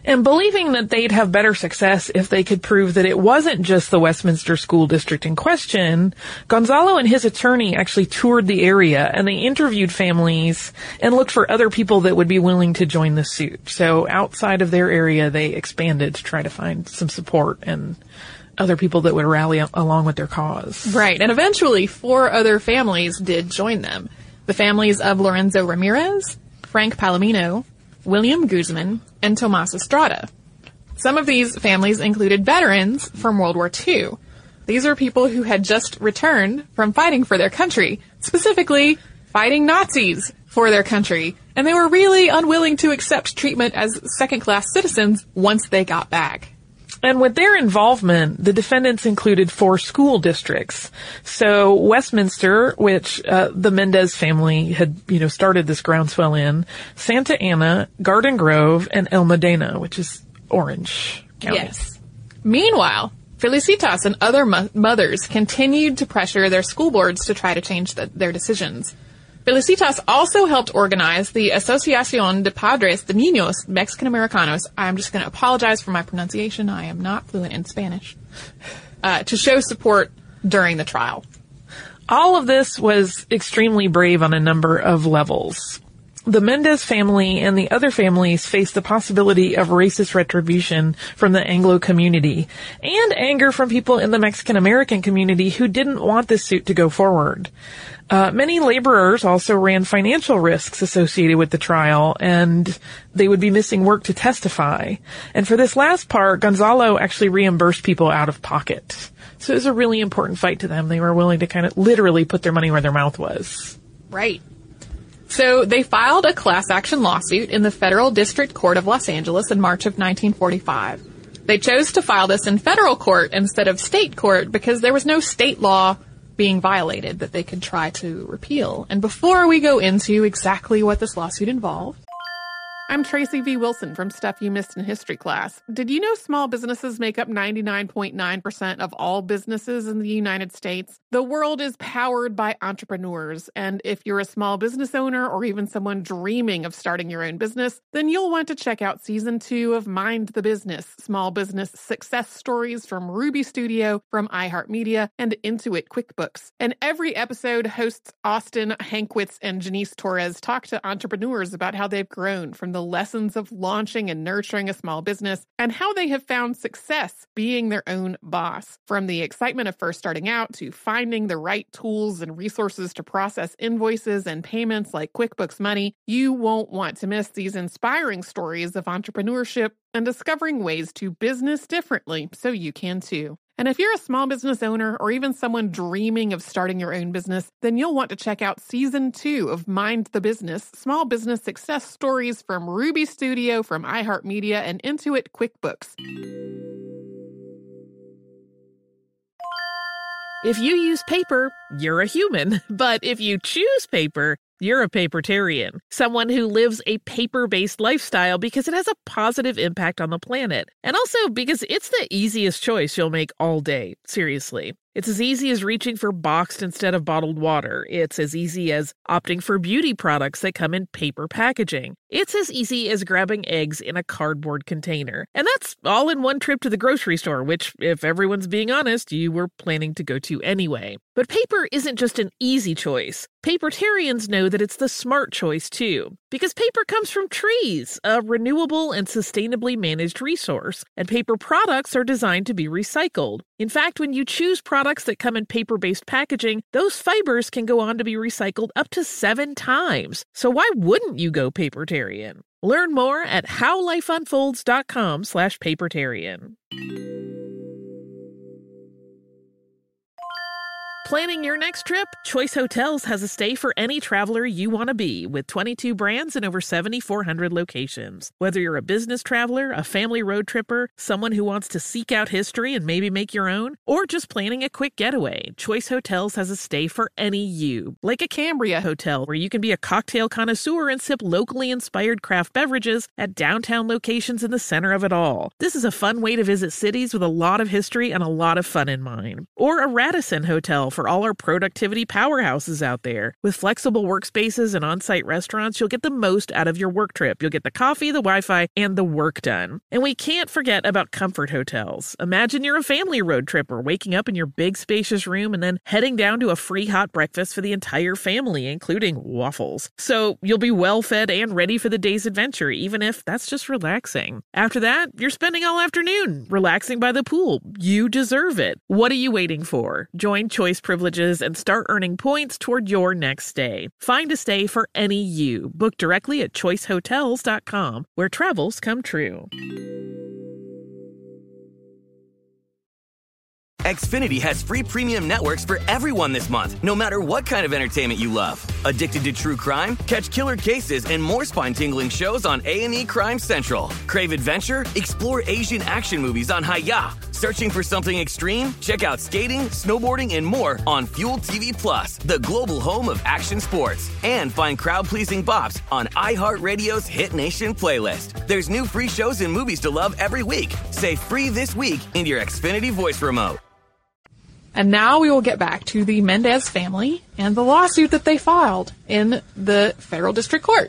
And believing that they'd have better success if they could prove that it wasn't just the Westminster School District in question, Gonzalo and his attorney actually toured the area and they interviewed families and looked for other people that would be willing to join the suit. So outside of their area, they expanded to try to find some support and other people that would rally along with their cause. Right. And eventually four other families did join them. The families of Lorenzo Ramirez, Frank Palomino, William Guzman, and Tomas Estrada. Some of these families included veterans from World War Two. These are people who had just returned from fighting for their country, specifically fighting Nazis for their country, and they were really unwilling to accept treatment as second-class citizens once they got back. And with their involvement, the defendants included four school districts. So Westminster, which uh, the Mendez family had, you know, started this groundswell in, Santa Ana, Garden Grove, and El Modena, which is Orange County. Yes. Meanwhile, Felicitas and other mo- mothers continued to pressure their school boards to try to change the, their decisions. Felicitas also helped organize the Asociación de Padres de Niños Mexican Americanos. I'm just going to apologize for my pronunciation. I am not fluent in Spanish. Uh, to show support during the trial. All of this was extremely brave on a number of levels. The Mendez family and the other families faced the possibility of racist retribution from the Anglo community and anger from people in the Mexican American community who didn't want this suit to go forward. Uh, many laborers also ran financial risks associated with the trial, and they would be missing work to testify. And for this last part, Gonzalo actually reimbursed people out of pocket. So it was a really important fight to them. They were willing to kind of literally put their money where their mouth was. Right. So they filed a class action lawsuit in the Federal District Court of Los Angeles in March of nineteen forty-five. They chose to file this in federal court instead of state court because there was no state law being violated that they could try to repeal. And before we go into exactly what this lawsuit involved, I'm Tracy V. Wilson from Stuff You Missed in History Class. Did you know small businesses make up ninety-nine point nine percent of all businesses in the United States? The world is powered by entrepreneurs, and if you're a small business owner or even someone dreaming of starting your own business, then you'll want to check out Season two of Mind the Business, Small Business Success Stories from Ruby Studio, from iHeartMedia, and Intuit QuickBooks. And every episode, hosts Austin Hankwitz and Janice Torres talk to entrepreneurs about how they've grown from the lessons of launching and nurturing a small business and how they have found success being their own boss. From the excitement of first starting out to finding the right tools and resources to process invoices and payments like QuickBooks Money, you won't want to miss these inspiring stories of entrepreneurship and discovering ways to business differently so you can too. And if you're a small business owner or even someone dreaming of starting your own business, then you'll want to check out Season two of Mind the Business, Small Business Success Stories from Ruby Studio, from iHeartMedia, and Intuit QuickBooks. If you use paper, you're a human. But if you choose paper, you're a papertarian, someone who lives a paper-based lifestyle because it has a positive impact on the planet. And also because it's the easiest choice you'll make all day. Seriously. It's as easy as reaching for boxed instead of bottled water. It's as easy as opting for beauty products that come in paper packaging. It's as easy as grabbing eggs in a cardboard container. And that's all in one trip to the grocery store, which, if everyone's being honest, you were planning to go to anyway. But paper isn't just an easy choice. Papertarians know that it's the smart choice, too. Because paper comes from trees, a renewable and sustainably managed resource. And paper products are designed to be recycled. In fact, when you choose products that come in paper-based packaging, those fibers can go on to be recycled up to seven times. So why wouldn't you go papertarian? Learn more at howlifeunfolds.com slash papertarian. Planning your next trip? Choice Hotels has a stay for any traveler you want to be, with twenty-two brands and over seventy-four hundred locations. Whether you're a business traveler, a family road tripper, someone who wants to seek out history and maybe make your own, or just planning a quick getaway, Choice Hotels has a stay for any you. Like a Cambria Hotel, where you can be a cocktail connoisseur and sip locally inspired craft beverages at downtown locations in the center of it all. This is a fun way to visit cities with a lot of history and a lot of fun in mind. Or a Radisson Hotel for for all our productivity powerhouses out there. With flexible workspaces and on-site restaurants, you'll get the most out of your work trip. You'll get the coffee, the Wi-Fi, and the work done. And we can't forget about comfort hotels. Imagine you're a family road tripper, waking up in your big spacious room and then heading down to a free hot breakfast for the entire family, including waffles. So you'll be well fed and ready for the day's adventure, even if that's just relaxing. After that, you're spending all afternoon relaxing by the pool. You deserve it. What are you waiting for? Join Choice Privileges and start earning points toward your next stay. Find a stay for any you. Book directly at choice hotels dot com, where travels come true. Xfinity has free premium networks for everyone this month, no matter what kind of entertainment you love. Addicted to true crime? Catch killer cases and more spine-tingling shows on A and E Crime Central. Crave adventure? Explore Asian action movies on Hi-Ya. Searching for something extreme? Check out skating, snowboarding, and more on Fuel T V Plus, the global home of action sports. And find crowd-pleasing bops on iHeartRadio's Hit Nation playlist. There's new free shows and movies to love every week. Say free this week in your Xfinity voice remote. And now we will get back to the Mendez family and the lawsuit that they filed in the federal district court.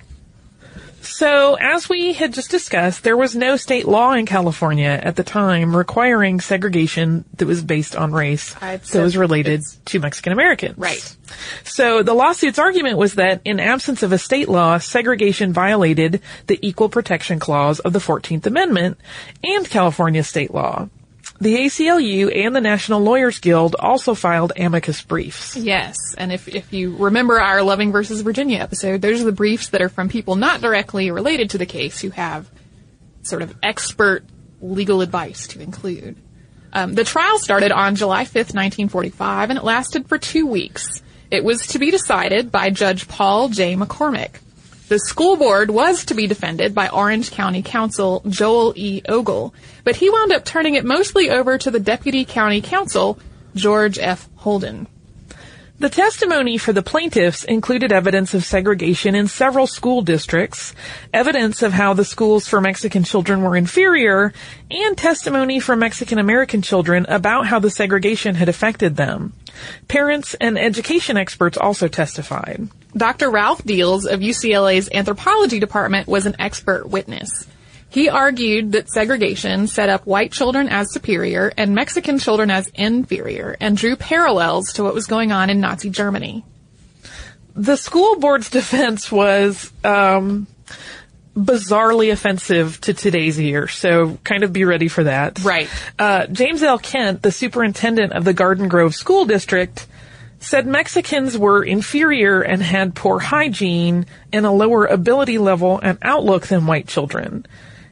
So, as we had just discussed, there was no state law in California at the time requiring segregation that was based on race that was related to Mexican Americans. Right. So, the lawsuit's argument was that in absence of a state law, segregation violated the Equal Protection Clause of the fourteenth Amendment and California state law. The A C L U and the National Lawyers Guild also filed amicus briefs. Yes, and if if you remember our Loving versus Virginia episode, those are the briefs that are from people not directly related to the case who have sort of expert legal advice to include. Um, the trial started on July fifth, nineteen forty-five, and it lasted for two weeks. It was to be decided by Judge Paul J. McCormick. The school board was to be defended by Orange County Counsel Joel E. Ogle, but he wound up turning it mostly over to the Deputy County Counsel, George F. Holden. The testimony for the plaintiffs included evidence of segregation in several school districts, evidence of how the schools for Mexican children were inferior, and testimony from Mexican American children about how the segregation had affected them. Parents and education experts also testified. Doctor Ralph Deals of U C L A's anthropology department was an expert witness. He argued that segregation set up white children as superior and Mexican children as inferior and drew parallels to what was going on in Nazi Germany. The school board's defense was um, bizarrely offensive to today's ear, so kind of be ready for that. Right. Uh, James L. Kent, the superintendent of the Garden Grove School District, said Mexicans were inferior and had poor hygiene and a lower ability level and outlook than white children.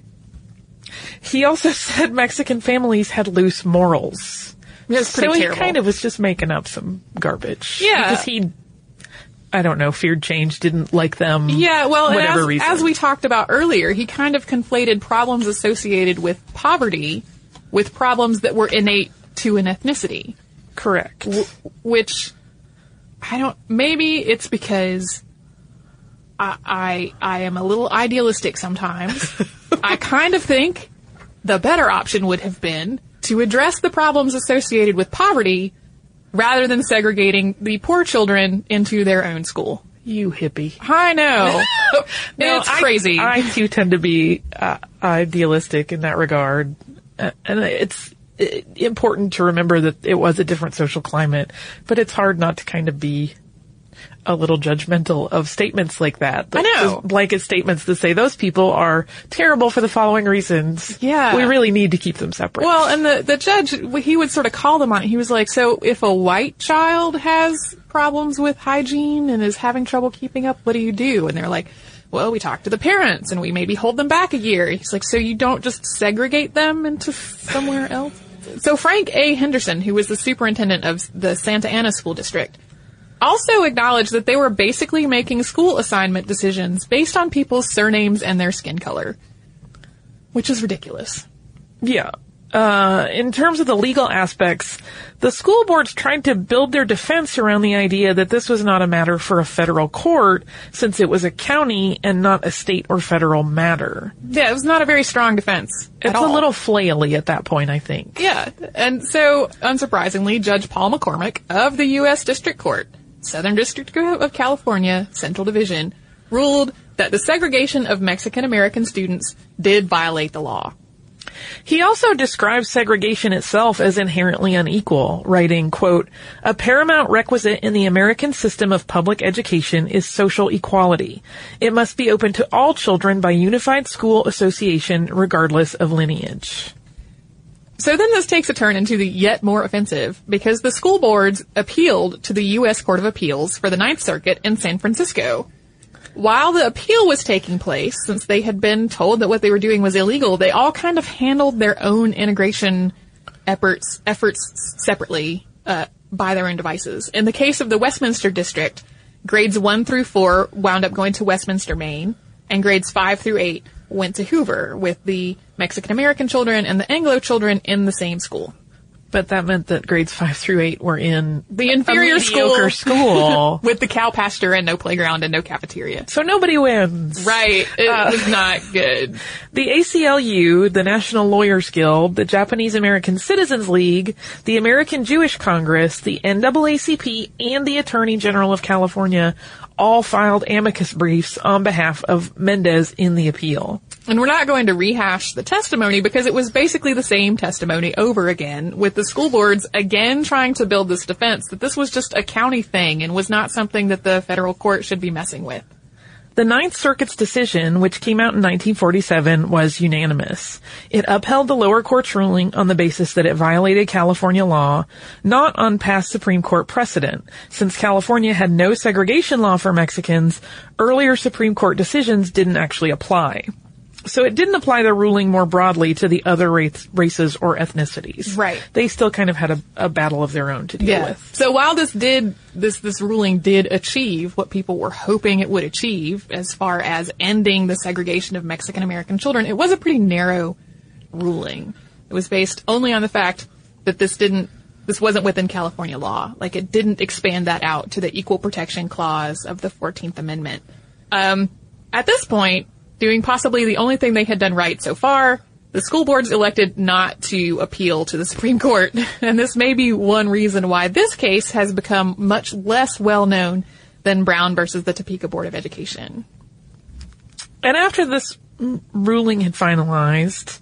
He also said Mexican families had loose morals. That's pretty so terrible. He kind of was just making up some garbage. Yeah. Because he, I don't know, feared change, didn't like them. Yeah, well, and whatever as, reason. as we talked about earlier, he kind of conflated problems associated with poverty with problems that were innate to an ethnicity. Correct. W- which, I don't, maybe it's because I, I, I am a little idealistic sometimes. I kind of think the better option would have been to address the problems associated with poverty rather than segregating the poor children into their own school. You hippie. I know. No, it's crazy. I, I too tend to be uh, idealistic in that regard. Uh, and it's uh, important to remember that it was a different social climate, but it's hard not to kind of be a little judgmental of statements like that. I know. Just blanket statements that say those people are terrible for the following reasons. Yeah. We really need to keep them separate. Well, and the, the judge, he would sort of call them on it. He was like, so if a white child has problems with hygiene and is having trouble keeping up, what do you do? And they're like, well, we talk to the parents and we maybe hold them back a year. He's like, so you don't just segregate them into somewhere else? So Frank A. Henderson, who was the superintendent of the Santa Ana School District, also acknowledged that they were basically making school assignment decisions based on people's surnames and their skin color, which is ridiculous. Yeah. Uh, in terms of the legal aspects, the school boards tried to build their defense around the idea that this was not a matter for a federal court, since it was a county and not a state or federal matter. Yeah, it was not a very strong defense. It's a little flaily at that point, I think. Yeah, and so, unsurprisingly, Judge Paul McCormick of the U S District Court, Southern District of California, Central Division, ruled that the segregation of Mexican American students did violate the law. He also describes segregation itself as inherently unequal, writing, quote, "A paramount requisite in the American system of public education is social equality. It must be open to all children by unified school association regardless of lineage." So then this takes a turn into the yet more offensive, because the school boards appealed to the U S Court of Appeals for the Ninth Circuit in San Francisco. While the appeal was taking place, since they had been told that what they were doing was illegal, they all kind of handled their own integration efforts, efforts separately, uh, by their own devices. In the case of the Westminster District, grades one through four wound up going to Westminster, Maine, and grades five through eight went to Hoover, with the Mexican American children and the Anglo children in the same school. But that meant that grades five through eight were in the inferior a mediocre school, school. with the cow pasture and no playground and no cafeteria. So nobody wins. Right. It uh, was not good. The A C L U, the National Lawyers Guild, the Japanese American Citizens League, the American Jewish Congress, the N double A C P, and the Attorney General of California all filed amicus briefs on behalf of Mendez in the appeal. And we're not going to rehash the testimony because it was basically the same testimony over again, with the school boards again trying to build this defense that this was just a county thing and was not something that the federal court should be messing with. The Ninth Circuit's decision, which came out in nineteen forty-seven, was unanimous. It upheld the lower court's ruling on the basis that it violated California law, not on past Supreme Court precedent. Since California had no segregation law for Mexicans, earlier Supreme Court decisions didn't actually apply. So it didn't apply the ruling more broadly to the other race, races or ethnicities. Right. They still kind of had a, a battle of their own to deal yeah. with. So while this did, this, this ruling did achieve what people were hoping it would achieve as far as ending the segregation of Mexican American children, it was a pretty narrow ruling. It was based only on the fact that this didn't, this wasn't within California law. Like, it didn't expand that out to the Equal Protection Clause of the fourteenth Amendment. Um, at this point, doing possibly the only thing they had done right so far, the school boards elected not to appeal to the Supreme Court. And this may be one reason why this case has become much less well known than Brown versus the Topeka Board of Education. And after this ruling had finalized,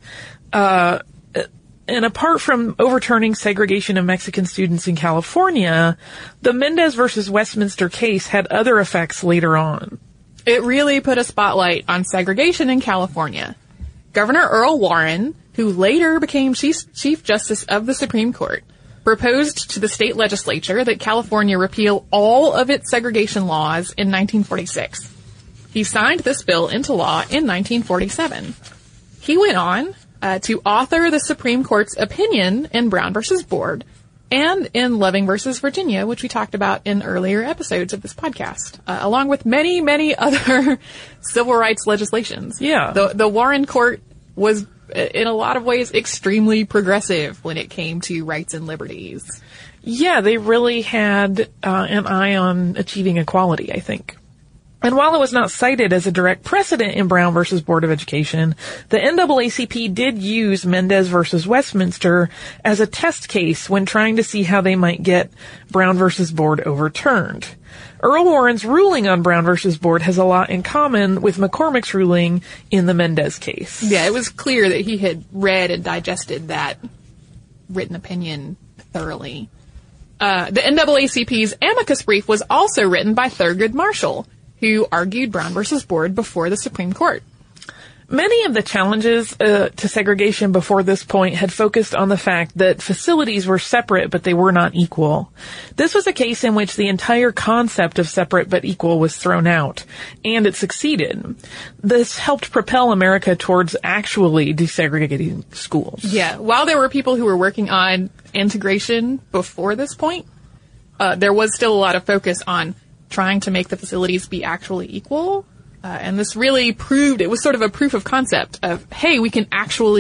uh, and apart from overturning segregation of Mexican students in California, the Mendez versus Westminster case had other effects later on. It really put a spotlight on segregation in California. Governor Earl Warren, who later became Chief, Chief Justice of the Supreme Court, proposed to the state legislature that California repeal all of its segregation laws in nineteen forty-six. He signed this bill into law in nineteen forty-seven. He went on uh, to author the Supreme Court's opinion in Brown versus Board, and in Loving versus Virginia, which we talked about in earlier episodes of this podcast, uh, along with many, many other civil rights legislations. Yeah. The, the Warren Court was, in a lot of ways, extremely progressive when it came to rights and liberties. Yeah, they really had uh, an eye on achieving equality, I think. And while it was not cited as a direct precedent in Brown versus Board of Education, the N double A C P did use Mendez versus Westminster as a test case when trying to see how they might get Brown versus Board overturned. Earl Warren's ruling on Brown versus Board has a lot in common with McCormick's ruling in the Mendez case. Yeah, it was clear that he had read and digested that written opinion thoroughly. Uh, the N double A C P's amicus brief was also written by Thurgood Marshall, who argued Brown versus Board before the Supreme Court. Many of the challenges uh, to segregation before this point had focused on the fact that facilities were separate but they were not equal. This was a case in which the entire concept of separate but equal was thrown out, and it succeeded. This helped propel America towards actually desegregating schools. Yeah, while there were people who were working on integration before this point, uh, there was still a lot of focus on trying to make the facilities be actually equal. Uh, and this really proved, it was sort of a proof of concept of, hey, we can actually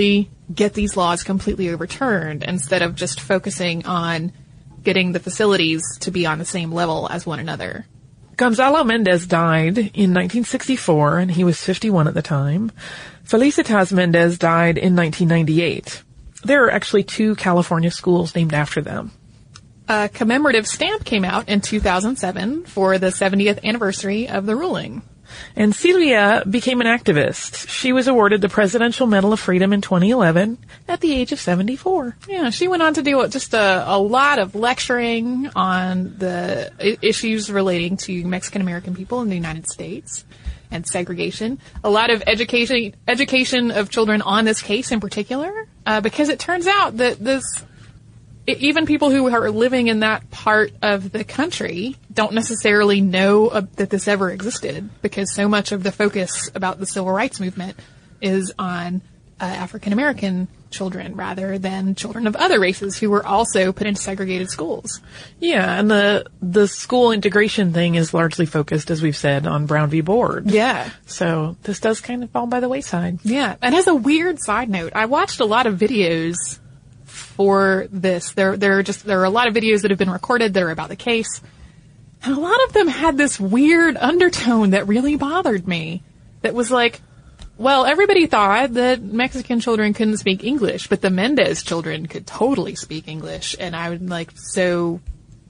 get these laws completely overturned instead of just focusing on getting the facilities to be on the same level as one another. Gonzalo Mendez died in nineteen sixty-four, and he was fifty-one at the time. Felicitas Mendez died in nineteen ninety-eight. There are actually two California schools named after them. A commemorative stamp came out in two thousand seven for the seventieth anniversary of the ruling. And Silvia became an activist. She was awarded the Presidential Medal of Freedom in twenty eleven at the age of seventy-four. Yeah, she went on to do just a, a lot of lecturing on the I- issues relating to Mexican-American people in the United States and segregation. A lot of education education of children on this case in particular, uh, because it turns out that this... even people who are living in that part of the country don't necessarily know uh, that this ever existed, because so much of the focus about the civil rights movement is on uh, African American children rather than children of other races who were also put into segregated schools. Yeah, and the the school integration thing is largely focused, as we've said, on Brown v. Board. Yeah. So this does kind of fall by the wayside. Yeah. And as a weird side note, I watched a lot of videos for this. There, there are just, there are a lot of videos that have been recorded that are about the case. And a lot of them had this weird undertone that really bothered me. That was like, well, everybody thought that Mexican children couldn't speak English, but the Mendez children could totally speak English. And I would like, so,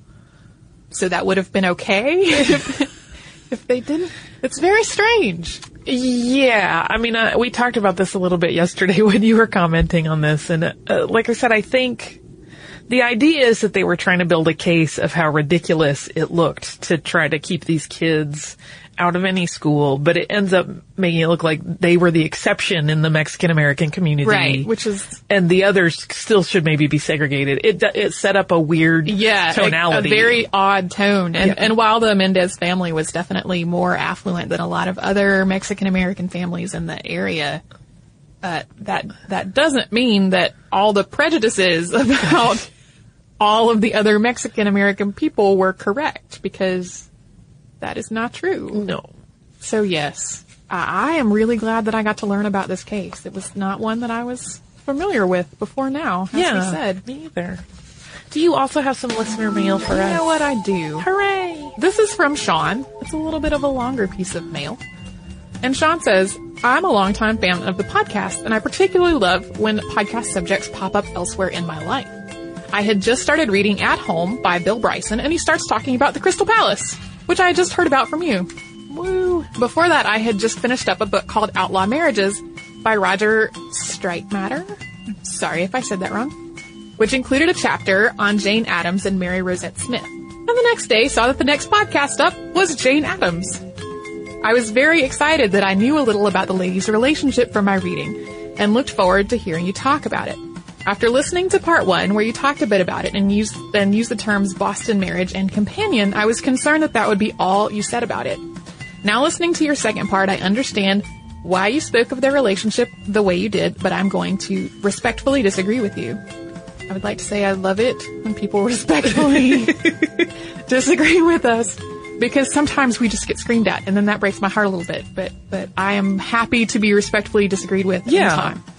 so that would have been okay if, if they didn't. It's very strange. Yeah, I mean, uh, we talked about this a little bit yesterday when you were commenting on this, and uh, like I said, I think the idea is that they were trying to build a case of how ridiculous it looked to try to keep these kids out of any school, but it ends up making it look like they were the exception in the Mexican-American community. Right, which is... And the others still should maybe be segregated. It it set up a weird yeah, tonality. A, a very odd tone. And, yeah. and while the Mendez family was definitely more affluent than a lot of other Mexican-American families in the area, uh, that that doesn't mean that all the prejudices about all of the other Mexican-American people were correct, because... that is not true. No. So yes, I, I am really glad that I got to learn about this case. It was not one that I was familiar with before now, as yeah, we said. Me either. Do you also have some listener mail for you us? You know what, I do. Hooray! This is from Sean. It's a little bit of a longer piece of mail. And Sean says, I'm a longtime fan of the podcast, and I particularly love when podcast subjects pop up elsewhere in my life. I had just started reading At Home by Bill Bryson, and he starts talking about the Crystal Palace, which I had just heard about from you. Woo! Before that, I had just finished up a book called Outlaw Marriages by Roger Streitmatter. Sorry if I said that wrong. Which included a chapter on Jane Addams and Mary Rosette Smith. And the next day saw that the next podcast up was Jane Addams. I was very excited that I knew a little about the ladies' relationship from my reading, and looked forward to hearing you talk about it. After listening to part one, where you talked a bit about it and used, and used the terms Boston marriage and companion, I was concerned that that would be all you said about it. Now listening to your second part, I understand why you spoke of their relationship the way you did, but I'm going to respectfully disagree with you. I would like to say I love it when people respectfully disagree with us, because sometimes we just get screamed at, and then that breaks my heart a little bit, but, but I am happy to be respectfully disagreed with yeah. in time.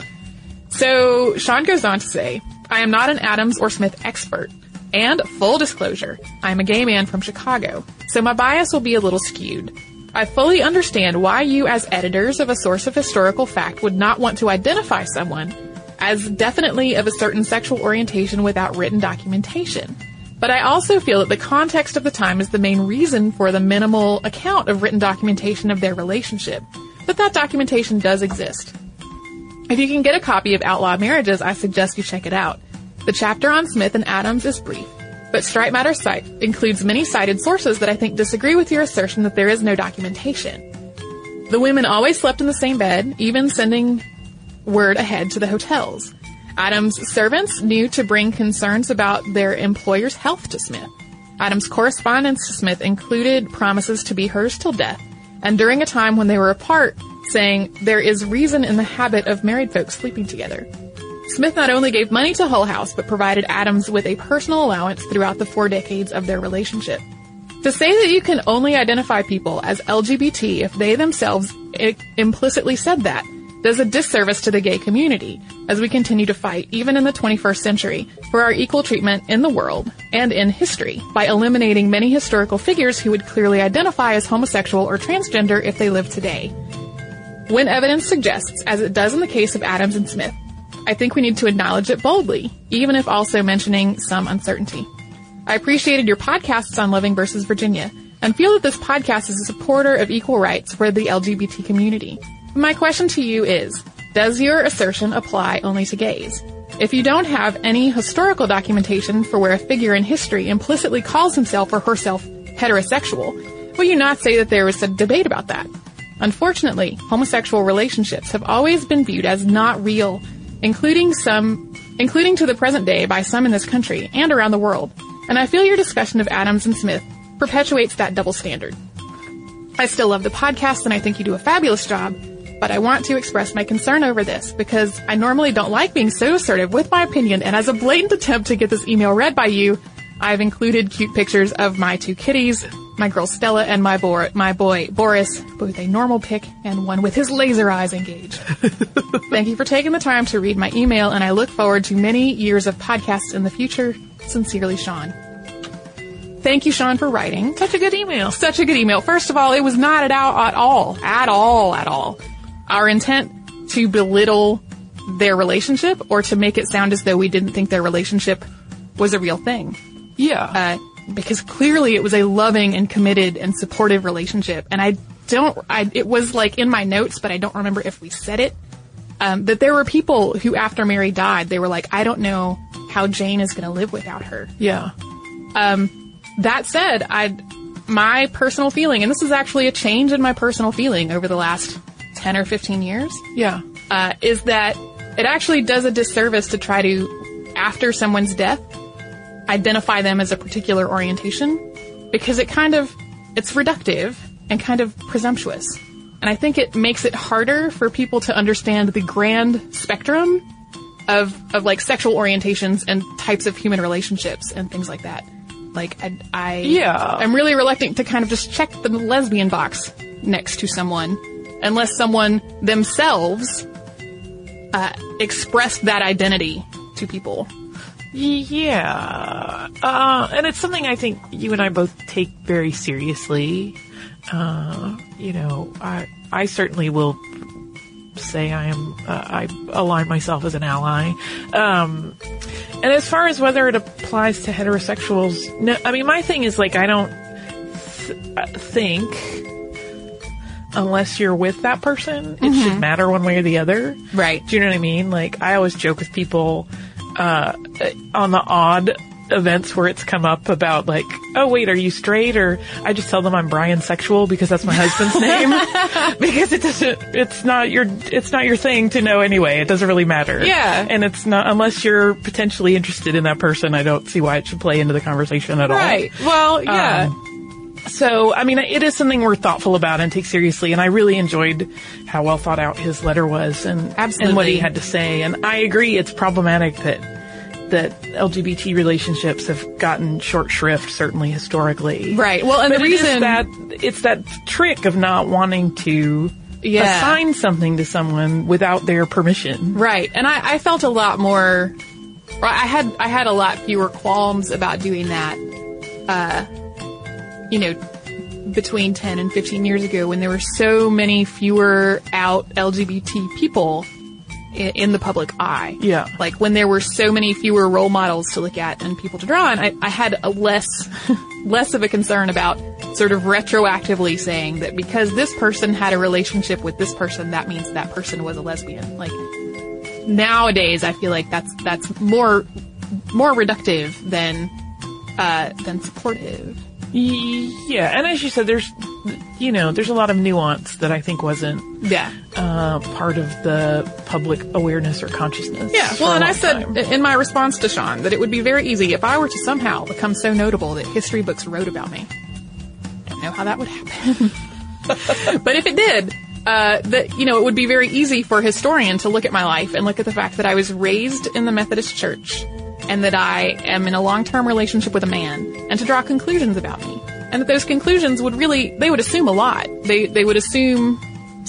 So, Sean goes on to say, I am not an Addams or Smith expert. And, full disclosure, I am a gay man from Chicago, so my bias will be a little skewed. I fully understand why you, as editors of a source of historical fact, would not want to identify someone as definitely of a certain sexual orientation without written documentation. But I also feel that the context of the time is the main reason for the minimal account of written documentation of their relationship. But that documentation does exist. If you can get a copy of Outlaw Marriages, I suggest you check it out. The chapter on Smith and Addams is brief, but Streitmatter's site includes many cited sources that I think disagree with your assertion that there is no documentation. The women always slept in the same bed, even sending word ahead to the hotels. Addams' servants knew to bring concerns about their employer's health to Smith. Addams' correspondence to Smith included promises to be hers till death, and during a time when they were apart, saying, there is reason in the habit of married folks sleeping together. Smith not only gave money to Hull House, but provided Addams with a personal allowance throughout the four decades of their relationship. To say that you can only identify people as L G B T if they themselves I- implicitly said that does a disservice to the gay community as we continue to fight, even in the twenty-first century, for our equal treatment in the world and in history by eliminating many historical figures who would clearly identify as homosexual or transgender if they lived today. When evidence suggests, as it does in the case of Adams and Smith, I think we need to acknowledge it boldly, even if also mentioning some uncertainty. I appreciated your podcasts on Loving versus Virginia and feel that this podcast is a supporter of equal rights for the L G B T community. My question to you is, does your assertion apply only to gays? If you don't have any historical documentation for where a figure in history implicitly calls himself or herself heterosexual, will you not say that there was a debate about that? Unfortunately, homosexual relationships have always been viewed as not real, including some, including to the present day by some in this country and around the world. And I feel your discussion of Adams and Smith perpetuates that double standard. I still love the podcast and I think you do a fabulous job, but I want to express my concern over this because I normally don't like being so assertive with my opinion, and as a blatant attempt to get this email read by you, I've included cute pictures of my two kitties, my girl Stella and my, bo- my boy Boris, both a normal pic and one with his laser eyes engaged. Thank you for taking the time to read my email, and I look forward to many years of podcasts in the future. Sincerely, Sean. Thank you, Sean, for writing. Such a good email. Such a good email. First of all, it was not at all, at all, at all, at all our intent to belittle their relationship or to make it sound as though we didn't think their relationship was a real thing. Yeah. Uh, because clearly it was a loving and committed and supportive relationship. And I don't, I, it was like in my notes, but I don't remember if we said it, um, that there were people who after Mary died, they were like, I don't know how Jane is going to live without her. Yeah. Um, that said, I, my personal feeling, and this is actually a change in my personal feeling over the last ten or fifteen years. Yeah. Uh, is that it actually does a disservice to try to, after someone's death, identify them as a particular orientation, because it kind of, it's reductive and kind of presumptuous. And I think it makes it harder for people to understand the grand spectrum of, of like sexual orientations and types of human relationships and things like that. Like, I, I, yeah. I'm really reluctant to kind of just check the lesbian box next to someone unless someone themselves, uh, expressed that identity to people. Yeah. Uh, and it's something I think you and I both take very seriously. Uh, you know, I, I certainly will say I am, uh, I align myself as an ally. Um, and as far as whether it applies to heterosexuals, no, I mean, my thing is like, I don't th- think unless you're with that person, it mm-hmm. should matter one way or the other. Right. Do you know what I mean? Like, I always joke with people, uh, on the odd events where it's come up about like, oh wait, are you straight? Or I just tell them I'm Brian Sexual because that's my husband's name. Because it doesn't, it's not your, it's not your thing to know anyway. It doesn't really matter. Yeah. And it's not, unless you're potentially interested in that person, I don't see why it should play into the conversation at all. Right. Well, yeah. Um, So, I mean, it is something we're thoughtful about and take seriously, and I really enjoyed how well thought out his letter was and, and what he had to say. And I agree it's problematic that that L G B T relationships have gotten short shrift, certainly historically. Right. Well, and but the it reason is that it's that trick of not wanting to yeah. assign something to someone without their permission. Right. And I, I felt a lot more. I had I had a lot fewer qualms about doing that. Uh, you know, between ten and fifteen years ago when there were so many fewer out L G B T people in, in the public eye. Yeah. Like when there were so many fewer role models to look at and people to draw on, I, I had a less, less of a concern about sort of retroactively saying that because this person had a relationship with this person, that means that person was a lesbian. Like nowadays, I feel like that's, that's more, more reductive than, uh, than supportive. Yeah, and as you said, there's, you know, there's a lot of nuance that I think wasn't yeah. uh, part of the public awareness or consciousness. Yeah, well, and I said time. in my response to Sean that it would be very easy if I were to somehow become so notable that history books wrote about me. Don't know how that would happen. But if it did, uh, that, you know, it would be very easy for a historian to look at my life and look at the fact that I was raised in the Methodist Church and that I am in a long-term relationship with a man, and to draw conclusions about me. And that those conclusions would really, they would assume a lot. They, they would assume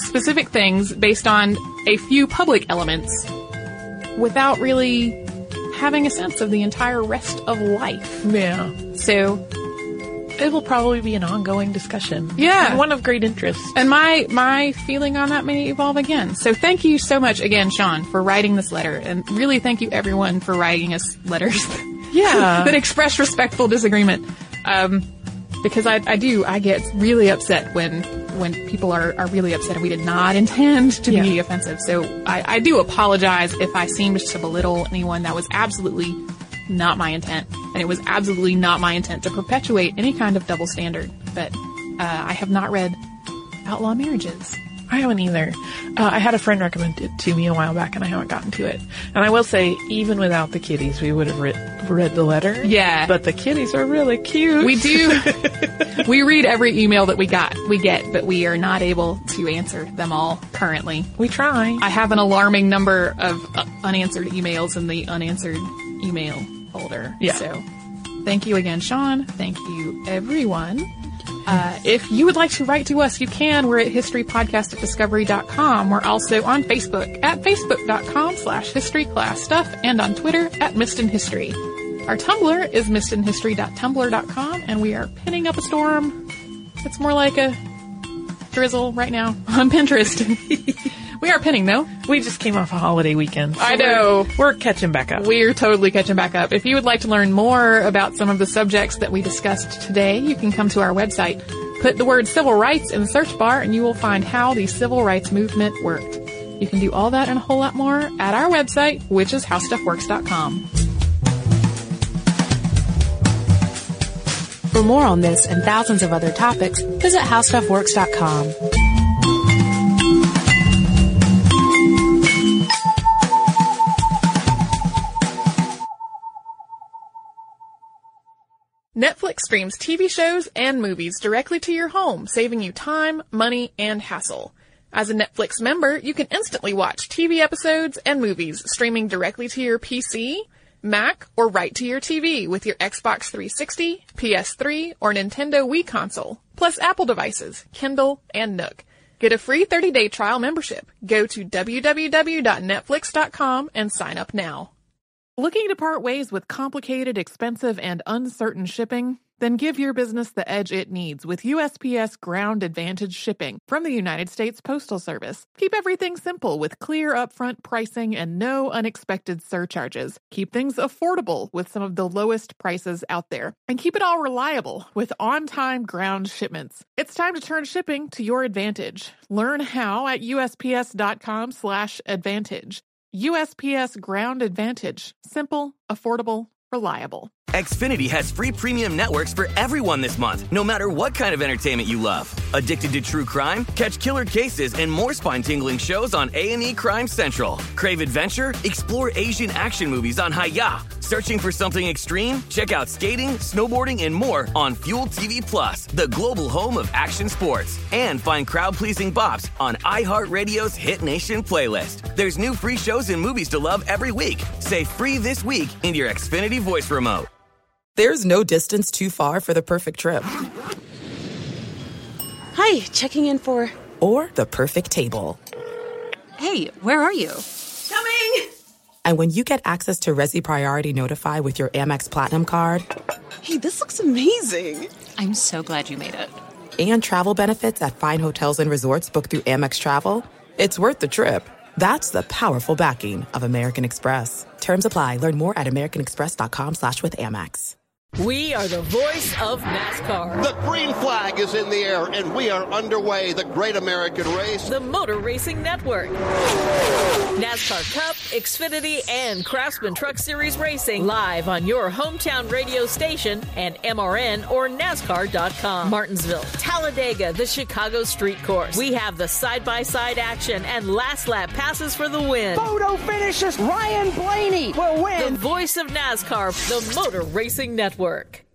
specific things based on a few public elements without really having a sense of the entire rest of life. Yeah. So it will probably be an ongoing discussion. Yeah. And one of great interest. And my, my feeling on that may evolve again. So thank you so much again, Sean, for writing this letter. And really thank you everyone for writing us letters Yeah. that express respectful disagreement. Um, because I, I do, I get really upset when, when people are, are really upset and we did not intend to Yeah. be offensive. So I, I do apologize if I seemed to belittle anyone. That was absolutely not my intent. And it was absolutely not my intent to perpetuate any kind of double standard. But, uh, I have not read Outlaw Marriages. I haven't either. Uh, I had a friend recommend it to me a while back, and I haven't gotten to it. And I will say, even without the kitties, we would have read, read the letter. Yeah. But the kitties are really cute. We do. We read every email that we got, we get, but we are not able to answer them all currently. We try. I have an alarming number of uh, unanswered emails in the unanswered email folder. Yeah. So thank you again, Sean. Thank you, everyone. Uh, if you would like to write to us, you can. We're at historypodcast at discovery dot com. We're also on Facebook at facebook.com slash historyclassstuff and on Twitter at missedinhistory. Our Tumblr is missedinhistory dot tumblr dot com, and we are pinning up a storm. It's more like a drizzle right now on Pinterest. We are pinning, though. We just came off a holiday weekend. So I know. We're, we're catching back up. We're totally catching back up. If you would like to learn more about some of the subjects that we discussed today, you can come to our website. Put the word civil rights in the search bar and you will find how the civil rights movement worked. You can do all that and a whole lot more at our website, which is how stuff works dot com. For more on this and thousands of other topics, visit how stuff works dot com. Netflix streams T V shows and movies directly to your home, saving you time, money, and hassle. As a Netflix member, you can instantly watch T V episodes and movies streaming directly to your P C, Mac, or right to your T V with your Xbox three sixty, P S three, or Nintendo Wii console, plus Apple devices, Kindle, and Nook. Get a free thirty-day trial membership. Go to w w w dot netflix dot com and sign up now. Looking to part ways with complicated, expensive, and uncertain shipping? Then give your business the edge it needs with U S P S Ground Advantage shipping from the United States Postal Service. Keep everything simple with clear upfront pricing and no unexpected surcharges. Keep things affordable with some of the lowest prices out there. And keep it all reliable with on-time ground shipments. It's time to turn shipping to your advantage. Learn how at U S P S dot com slash advantage. U S P S Ground Advantage. Simple, affordable, reliable. Xfinity has free premium networks for everyone this month, no matter what kind of entertainment you love. Addicted to true crime? Catch killer cases and more spine-tingling shows on A and E Crime Central. Crave adventure? Explore Asian action movies on Hi-Ya. Searching for something extreme? Check out skating, snowboarding, and more on Fuel T V Plus, the global home of action sports. And find crowd-pleasing bops on iHeartRadio's Hit Nation playlist. There's new free shows and movies to love every week. Say free this week in your Xfinity voice remote. There's no distance too far for the perfect trip. Hi, checking in for... Or the perfect table. Hey, where are you? Coming! And when you get access to Resi Priority Notify with your Amex Platinum card... Hey, this looks amazing. I'm so glad you made it. And travel benefits at fine hotels and resorts booked through Amex Travel, it's worth the trip. That's the powerful backing of American Express. Terms apply. Learn more at americanexpress.com slash with Amex. We are the voice of NASCAR. The green flag is in the air, and we are underway. The Great American Race. The Motor Racing Network. NASCAR Cup, Xfinity, and Craftsman Truck Series Racing live on your hometown radio station and M R N or NASCAR dot com. Martinsville, Talladega, the Chicago Street Course. We have the side-by-side action and last lap passes for the win. Photo finishes. Ryan Blaney will win. The voice of NASCAR, the Motor Racing Network.